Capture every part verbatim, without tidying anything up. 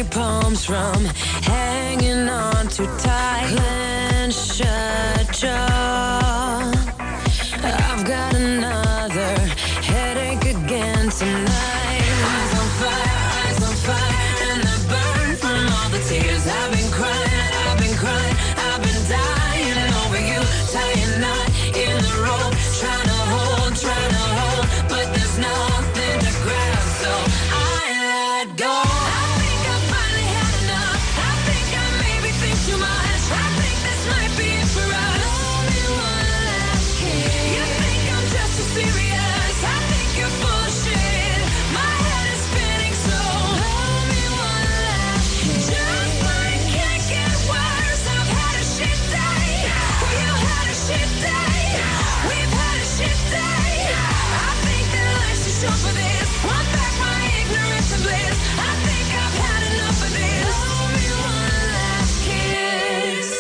palms from hanging on too tight. Clench shut jaw. I've got another headache again tonight. Eyes on fire, eyes on fire, and I burn from all the tears. I've been crying, I've been crying, I've been dying over you. Tying knot in the rope, trying to hold, trying to hold, but there's nothing to grab, so I let go. I think I finally had enough. I think I maybe think too much. I think this might be it for us. Only one last kiss. You think I'm just too serious? I think you're full of shit. My head is spinning, so only one last kiss. Just when it can't get worse, I've had a shit day. Well, you had a shit day. We've had a shit day. I think that life's too short for this. Want back my ignorance and bliss. I think I've had enough of this. Only one last kiss.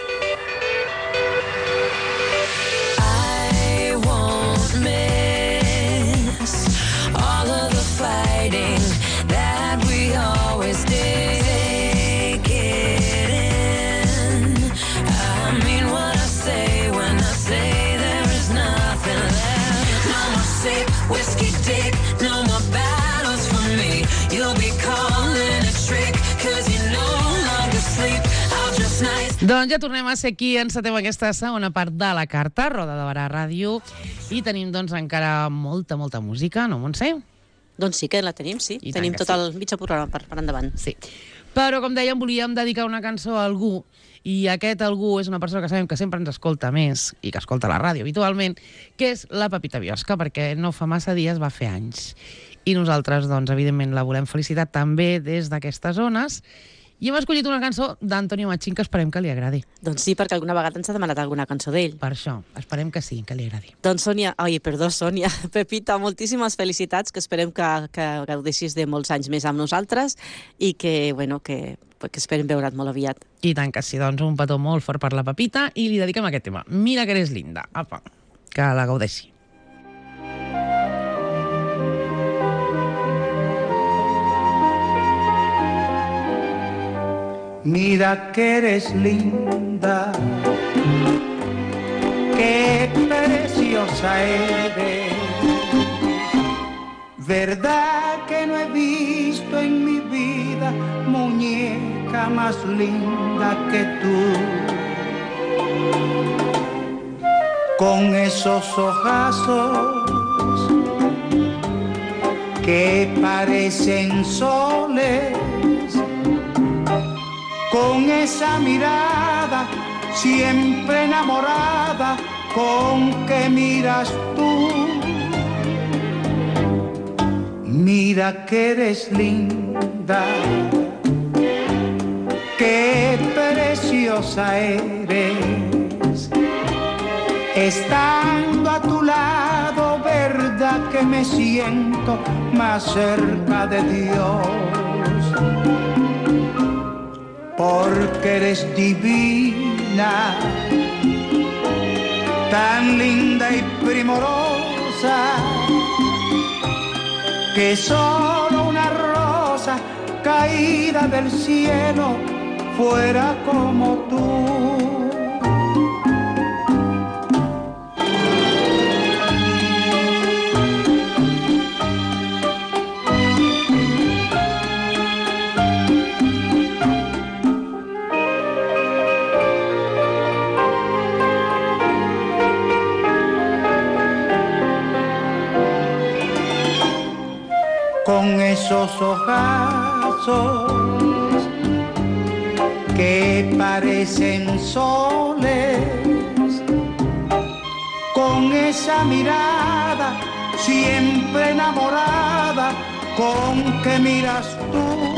I won't miss all of the fighting that we always did. Take it in. I mean what I say when I say there is nothing left. No more sick whiskey dick, no more battles for me. You'll be calling a trick, cause you no longer sleep. I'll just nice. Doncs ja tornem a ser aquí, encetem aquesta segona part de la carta, Roda de Barà Ràdio, i tenim doncs encara molta, molta música, no, Montse? Doncs sí que la tenim, sí. I Tenim tant que tot el mitja programa per, per endavant. Sí. Però, com dèiem, volíem dedicar una cançó a algú, i aquest algú és una persona que sabem que sempre ens escolta més i que escolta la ràdio habitualment, que és la Pepita Biosca, perquè no fa massa dies va fer anys. I nosaltres, doncs, evidentment, la volem felicitar també des d'aquestes zones. I hem escollit una cançó d'Antonio Machín que esperem que li agradi. Doncs sí, perquè alguna vegada ens ha demanat alguna cançó d'ell. Per això, esperem que sí, que li agradi. Doncs Sònia, oi, perdó, Sònia, Pepita, moltíssimes felicitats, que esperem que, que gaudeixis de molts anys més amb nosaltres i que, bueno, que, que esperem veure't molt aviat. I tant que sí, doncs un petó molt fort per la Pepita i li dediquem aquest tema. Mira que eres linda. Apa, que la gaudeixi. Mira que eres linda, qué preciosa eres. Verdad que no he visto en mi vida muñeca más linda que tú. Con esos ojazos que parecen soles, con esa mirada siempre enamorada con que miras tú. Mira que eres linda, qué preciosa eres. Estando a tu lado, verdad que me siento más cerca de Dios. Porque eres divina, tan linda y primorosa, que solo una rosa caída del cielo fuera como tú. Con esos ojazos que parecen soles, con esa mirada siempre enamorada con que miras tú.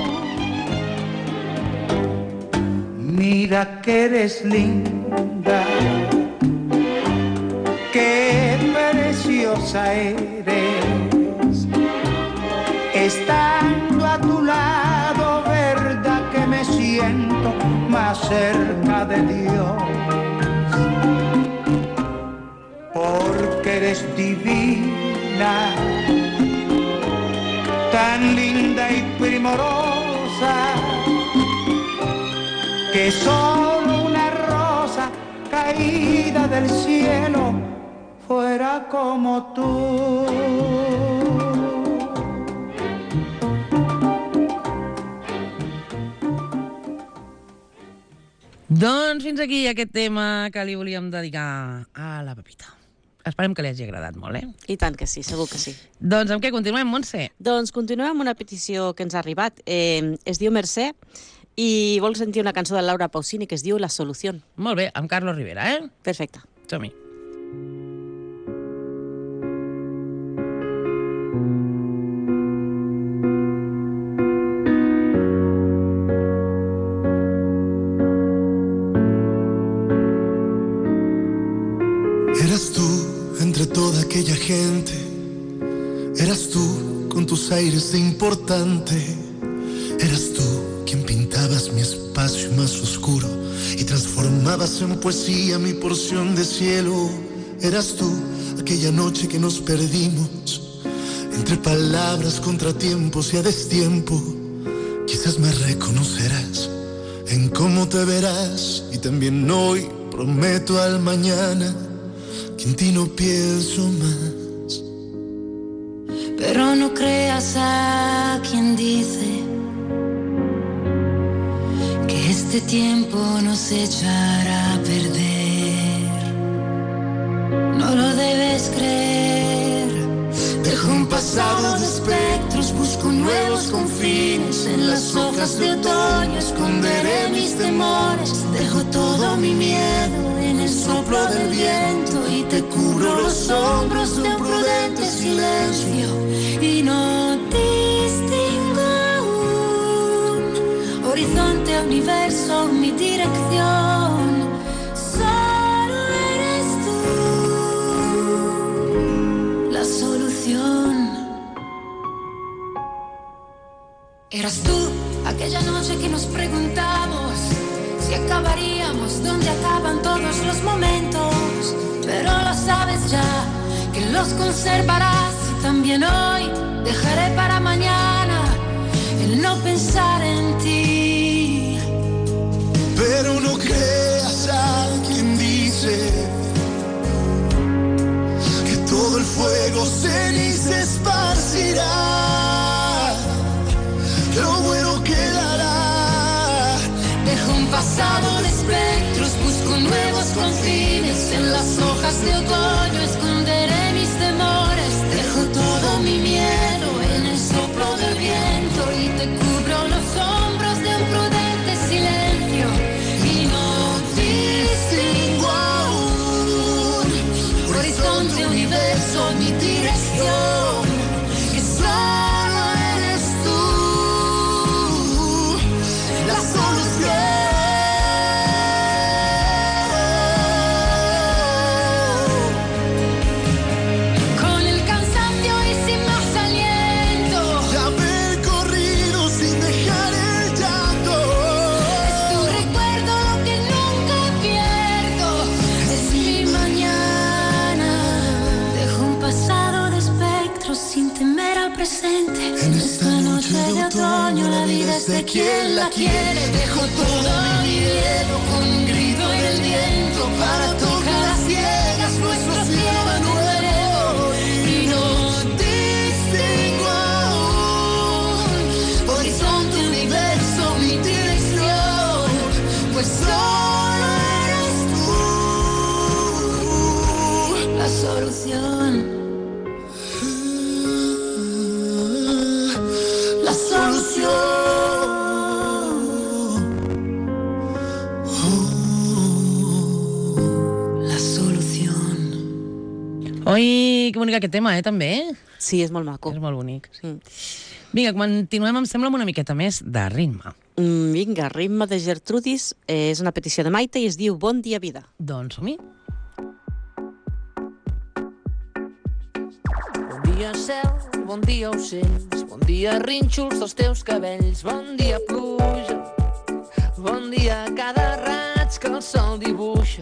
Mira que eres linda, qué preciosa eres. Estando a tu lado, verdad que me siento más cerca de Dios. Porque eres divina, tan linda y primorosa, que solo una rosa caída del cielo fuera como tú. Doncs fins aquí aquest tema que li volíem dedicar a la Pepita. Esperem que li hagi agradat molt, eh? I tant que sí, segur que sí. Doncs amb què continuem, Montse? Doncs continuem amb una petició que ens ha arribat. Eh, es diu Mercè i vol sentir una cançó de Laura Pausini que es diu La Solución. Molt bé, amb Carlos Rivera, eh? Perfecte. Som-hi. Eras tú entre toda aquella gente, eras tú con tus aires de importante, eras tú quien pintabas mi espacio más oscuro y transformabas en poesía mi porción de cielo. Eras tú aquella noche que nos perdimos entre palabras, contratiempos y a destiempo. Quizás me reconocerás en cómo te verás y también hoy prometo al mañana que en ti no pienso más. Pero no creas a quien dice que este tiempo nos echará a perder. No lo debes creer. Dejo un pasado de espectros, busco nuevos confines. En las hojas de otoño esconderé mis temores. Dejo todo mi miedo en el soplo del viento y te cubro los hombros de un prudente silencio. Y no distingo aún horizonte, universo, mi dirección. Solo eres tú la solución. Eras tú aquella noche que nos preguntamos si acabaríamos donde acaban todos los momentos. Pero lo sabes ya, que los conservarás. Y también hoy dejaré para mañana el no pensar en ti. Pero no creas a quien dice que todo el fuego ceniza esparcirá. Lo bueno quedará. Dejo un pasado de espectros, busco nuevos confines. En las hojas de otoño esconderé mis temores. Dejo todo mi miedo en el soplo del viento y te cubro los hombros de un prudente silencio. Y no distingo aún horizonte, universo, mi dirección. Que solo eres tú la solución. En esta noche de otoño la vida es de quien la quiere. Dejo todo mi miedo con un grito en el viento para tocar a ciegas nuestro cielo nuevo. Y no distingo aún horizonte, universo, mi dirección. Pues solo eres tú la solución. La solución. Oi, que bonic aquest tema, eh, també? Sí, és molt maco. És molt bonic. Sí. Mm. Vinga, continuem, em sembla, amb una miqueta més de ritme. Mm, vinga, ritme de Gertrudis. Eh, és una petició de Maite i es diu Bon dia, vida. Doncs som-hi. Bon dia, cel, bon dia, ocells, bon dia, rínxols dels teus cabells, bon dia, pluja, bon dia, cada raig que el sol dibuixa,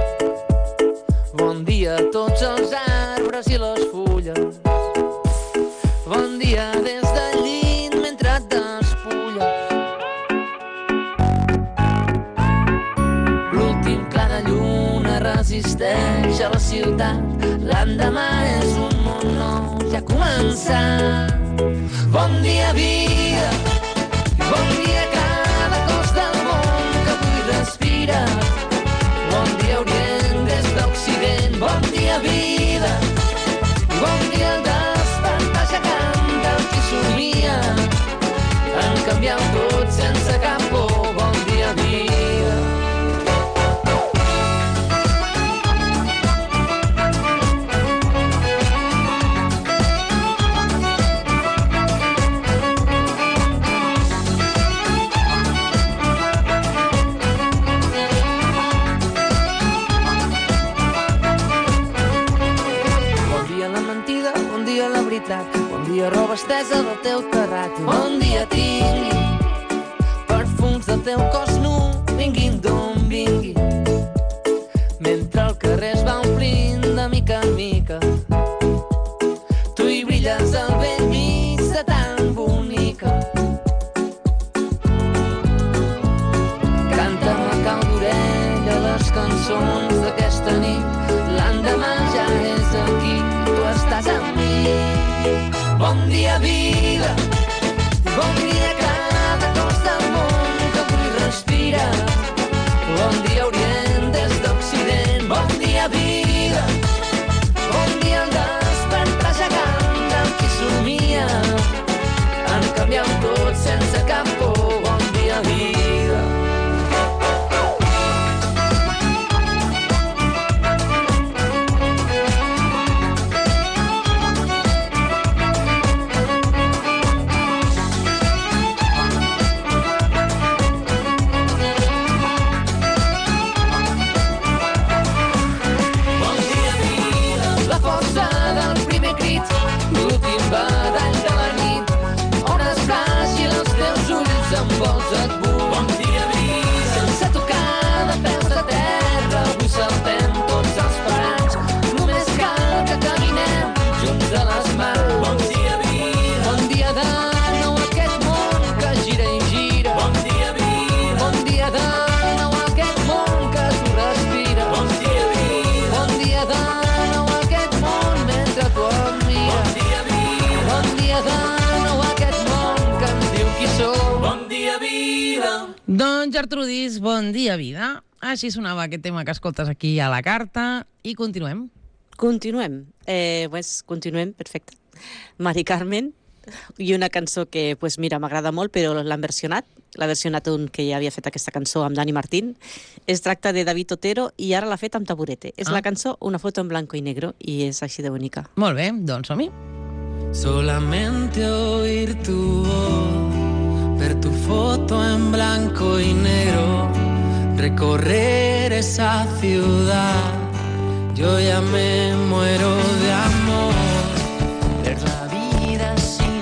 bon dia a tots els arbres i les fulles, bon dia des del llit mentre et despulles. existeix a la ciutat. L'endemà és un món nou, ja ha començat. Bon dia, vida, bon dia cada cos del món que avui respira. Bon dia, Orient des d'Occident, bon dia, vida, bon dia, el despertar ja canta el qui somia. En canviar tot sense cap por, bon dia, vida. Bon dia, roba estesa del teu terrat. Bon dia, tingui perfums del teu cos nu, vinguin d'on vingui, mentre el carrer es va omplint de mica en mica. Tu hi brilles al vell mig de tan bonica. Canta'm a cau d'orella les cançons d'aquesta nit. L'endemà ja és aquí, tu estàs amb mi. Bon dia, vida, bon dia cada cos del món que avui respira. Bon dia, Orient des d'Occident, bon dia, vida, bon dia, el despertar ja canta el qui somia. En canviar tot sense cap por, bon dia, vida. Doncs Gertrudis, bon dia, vida. Així sonava aquest tema que escoltes aquí a la carta i continuem. Continuem. Eh, pues, continuem, perfecte. Mari Carmen, i una cançó que, pues, mira, m'agrada molt, però l'han versionat. L'ha versionat un que ja havia fet aquesta cançó amb Dani Martín. Es tracta de David Otero i ara l'ha fet amb Taburete. És ah. la cançó Una foto en blanco y negro i és així de bonica. Molt bé, doncs som-hi. Solamente oír tu voz, ver tu foto en blanco y negro, recorrer esa ciudad, yo ya me muero de amor, ver la vida sin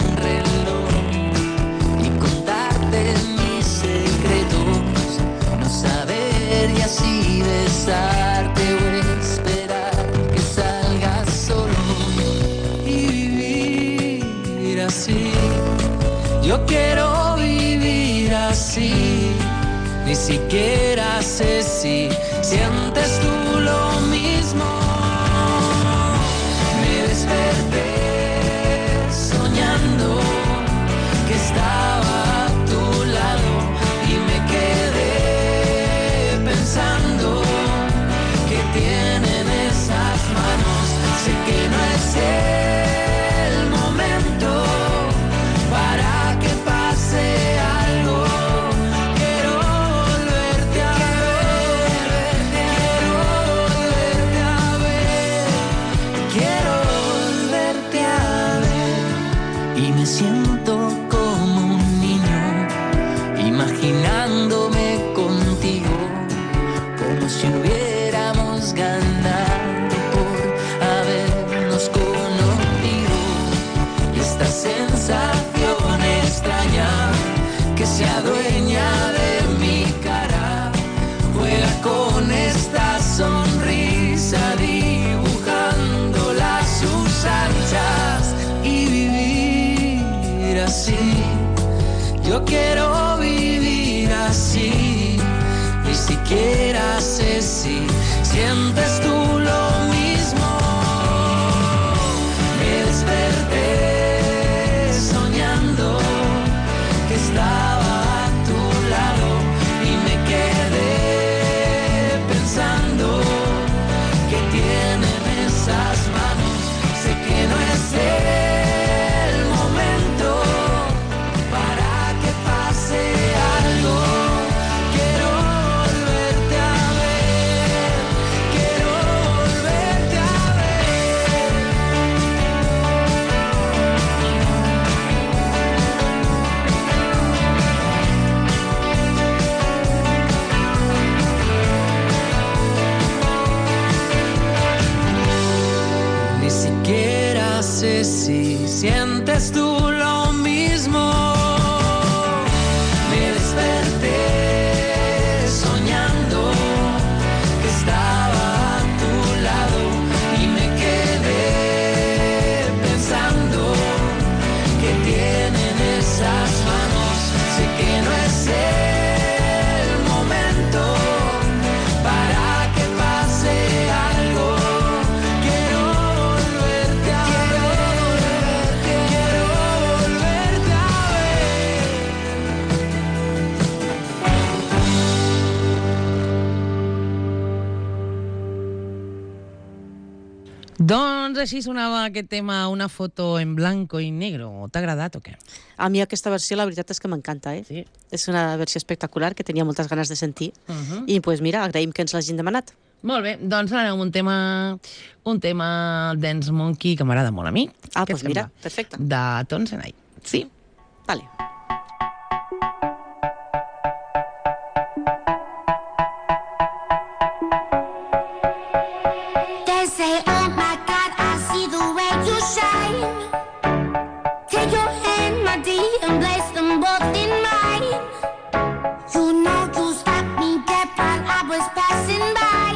reloj y contarte mis secretos, no saber y así besarte o esperar que salgas solo y vivir así. Yo quiero vivir así, ni siquiera sé si sientes tú lo mismo. Me desperté soñando que estaba a tu lado y me quedé pensando que tienen esas manos. Sé que no es el momento para que pase algo. Quiero volverte a ver, quiero volverte a ver, quiero volverte a ver. Y me siento como un niño, imaginándome contigo, como si hubiéramos ganado por habernos conocido. Y esta sensación extraña que se adueña de mi cara, juega con esta sonrisa dibujándola sus anchas y vivir así. Yo quiero vivir así, ni siquiera sé si sientes tú estaba a tu lado y me quedé pensando que tienen esas manos. Sé que no es el momento para que pase algo. Quiero volverte a ver, quiero volverte a ver. Ni siquiera sé si sientes tú lo mismo. Me desperté soñando que estaba a tu lado y me quedé pensando que tienen esas manos. Sé que no es el momento para que pase algo. Quiero volverte a ver, quiero volverte a ver. Doncs així sonava aquest tema, una foto en blanco i negro. T'ha agradat o què? A mi aquesta versió la veritat és que m'encanta, eh? Sí. És una versió espectacular que tenia moltes ganes de sentir. Uh-huh. I pues mira, agraïm que ens l'hagin demanat. Molt bé, doncs ara anem amb un tema, un tema Dance Monkey que m'agrada molt a mi. Ah, Què pues et mira, sembla? perfecte. De Tones and I. Sí? Vale. They say, oh my God, I see the way you shine. Take your hand, my dear, and place them both in mine. You know you stopped me dead while I was passing by.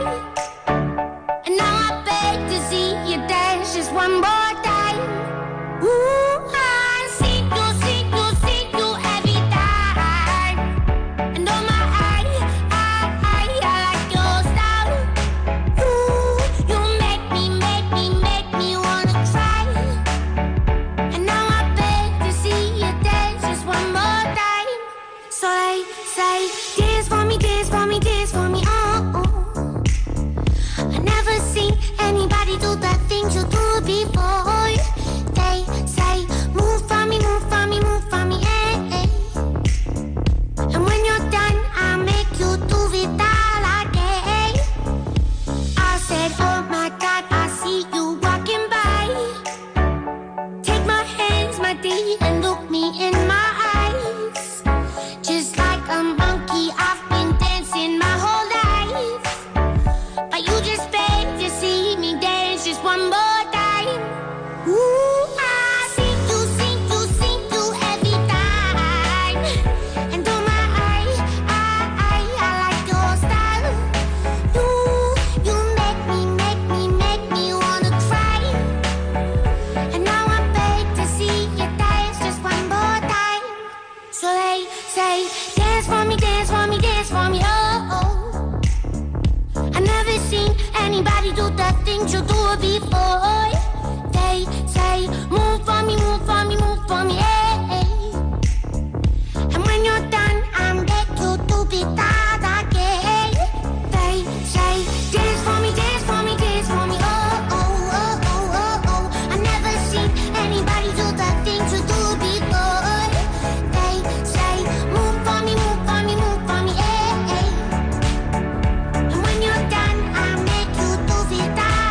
And now I beg to see you dance just one more time. Ooh, I see you, see you, see you every time. And oh my, I, I, I, I like your style. Ooh, you make me, make me, make me wanna cry. And now I beg to see you dance just one more time. So they say, dance for me, dance for me, dance for me, oh, oh. I never seen anybody do the things you do before. They say, move for me, move for me, move for me, eh, eh. And when you're done, I'll make you do it all again. I said, oh my God, I see you walking by. Take my hands, my dear, and look me in my eyes. Just like a monkey, I've been dancing my whole life. But you just beg to see me dance just one more time. Ooh, I see you, see you, see you every time. And oh my, I, I, I, I like your style. You, you make me, make me, make me wanna cry. And now I beg to see you dance just one more time. So they say, dance for me, dance for me, dance for me, oh, oh. I never seen anybody do the things you do before. They say, move for me, move for me, move for me, eh, eh. And when you're done, I'm back to do it all again. They say, dance for me, dance for me, dance for me, oh, oh, oh, oh, oh, oh. I never seen anybody do the things you do before. They say, move for me, move for me, move for me, eh, eh. And when you're done, I'll make you do it all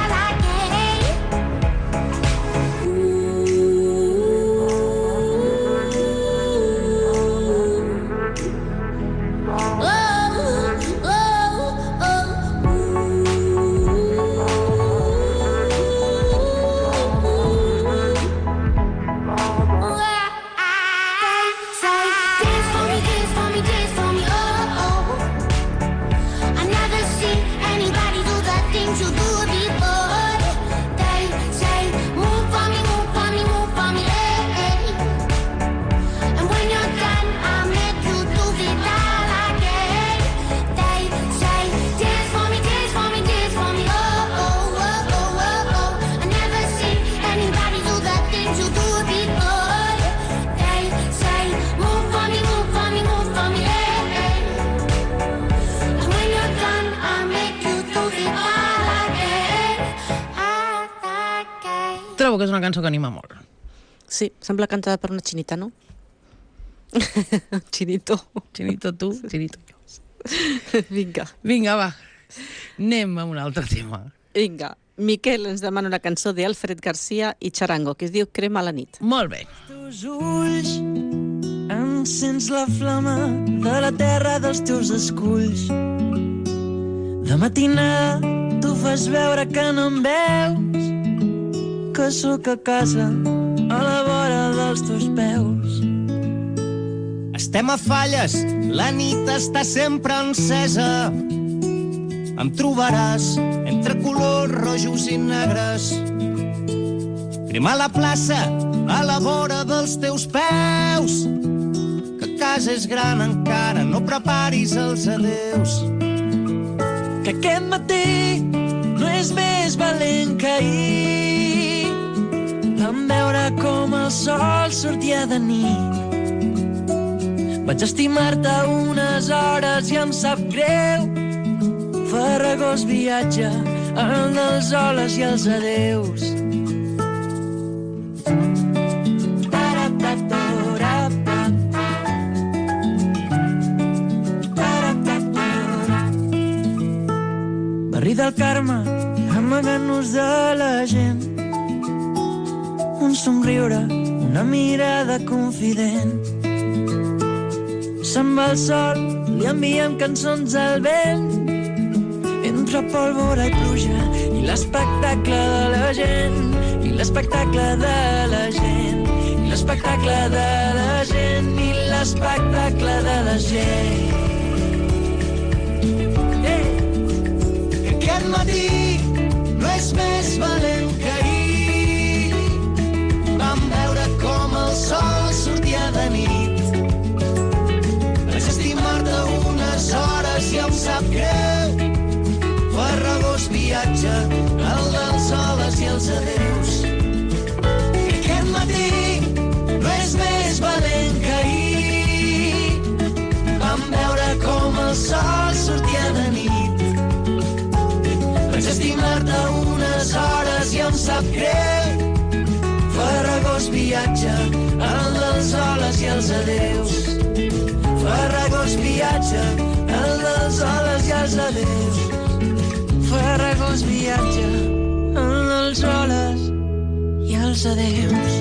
trobo que és una cançó que anima molt. Sí, sembla cantada per una xinita, no? Chinito. Chinito tu, chinito jo. Vinga. Vinga, va. Anem a un altre tema. Vinga. Miquel ens demana una cançó d'Alfred Garcia i Charango, que es diu Crema a la nit. Molt bé. Els ulls encens la flama de la terra dels teus esculls. De matinada tu fas veure que no em veus, que sóc a casa a la vora dels teus peus. Estem a falles, la nit està sempre encesa. Em trobaràs entre colors rojos i negres. Crema a la plaça, a la vora dels teus peus. Que casa és gran encara, no preparis els adeus. Que aquest matí no és més valent que ahir. Vam veure com el sol sortia de nit. Vaig estimar-te unes hores i em sap greu. Farragós viatge, el dels holes i els adeus. Barri del Carme, amagant-nos de la gent. Un somriure, una mirada confident. Se'n va el sol, li enviem cançons al vent. Entre pólvora i pluja i l'espectacle de la gent, i l'espectacle de la gent, i l'espectacle de la gent, i l'espectacle de la gent. Hey! Que aquest matí no és més valent que ahir. Vam veure com el sol sortia de nit. Vaig estimar-te unes hores i em sap greu. Farragós viatge, el dels holes i els adeus. Que aquest matí no és més valent que ahir. Vam veure com el sol sortia de nit. Vaig estimar-te unes hores i em sap greu. Farragós viatge, el dels holes i els adeus. Farragós viatge, el dels holes i els adeus. Farragós viatge, el dels holes i els adeus.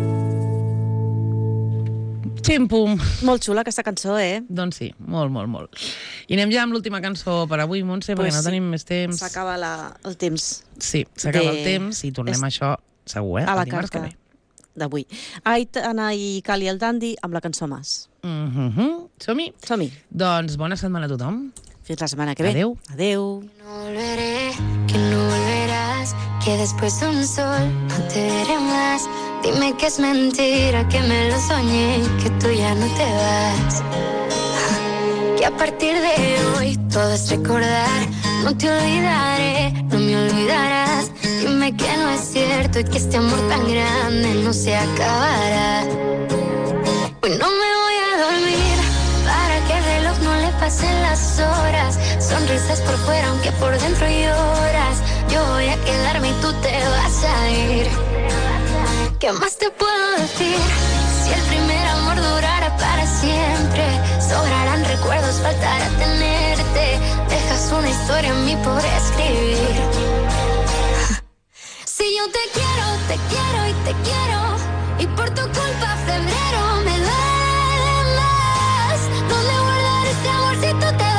Xim-pum. Molt xula aquesta cançó, eh? Doncs sí, molt, molt, molt. I anem ja amb l'última cançó per avui, Montse, perquè Pues no sí. tenim més temps. S'acaba la, el temps Sí, s'acaba de- el temps i tornem és- a això segur, eh? a la El dimarts carta que ve. d'avui. Aitana i Cali el Dandi amb la cançó Mas. Mhm. Som-hi? Som-hi. Doncs bona setmana a tothom. Fins la setmana que ve. Adéu. Adéu. No volveré, que no volverás, que después de un sol no te veré más. Dime que es mentira, que me lo soñé, que tú ya no te vas. Que a partir de hoy todo es recordar. No te olvidaré, no me olvidarás. Dime que no es cierto y que este amor tan grande no se acabará. Hoy no me voy a dormir para que el reloj no le pasen las horas. Sonrisas por fuera aunque por dentro lloras. Yo voy a quedarme y tú te vas a ir. ¿Qué más te puedo decir? Si el primer amor durara para siempre, sobrarán recuerdos, faltará tenerte. Dejas una historia en mí por escribir. Si yo te quiero, te quiero y te quiero, y por tu culpa febrero me duele más. ¿Dónde guardar este amor si tú te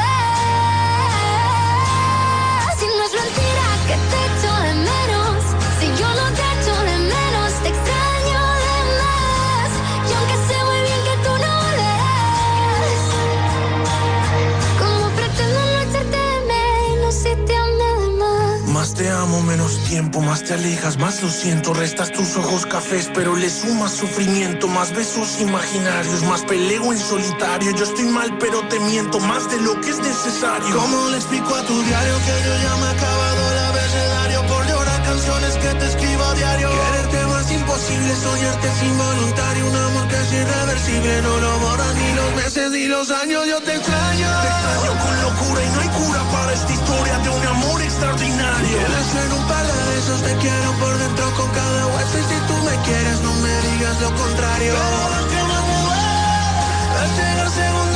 vas? Si no es mentira que te echo de menos, si yo no te echo de menos, te extraño de más. Y aunque sé muy bien que tú no volverás, ¿cómo pretendo no echarte de menos si te amé de más? Más te amo, menos tiempo, más te alejas, más lo siento. Restas tus ojos cafés, pero le sumas sufrimiento. Más besos imaginarios, más peleo en solitario. Yo estoy mal, pero te miento más de lo que es necesario. ¿Cómo le explico a tu diario que yo ya me he acabado el abecedario por llorar canciones que te escribo a diario? Quererte más y imposible soñarte es involuntario. Un amor que es irreversible, no lo borran ni los meses ni los años. Yo te extraño, te extraño con locura y no hay cura para esta historia de un amor extraordinario. Quedas en un par de besos, te quiero por dentro con cada hueso. Y si tú me quieres, no me digas lo contrario. Pero lo que más me duele es llegar segundo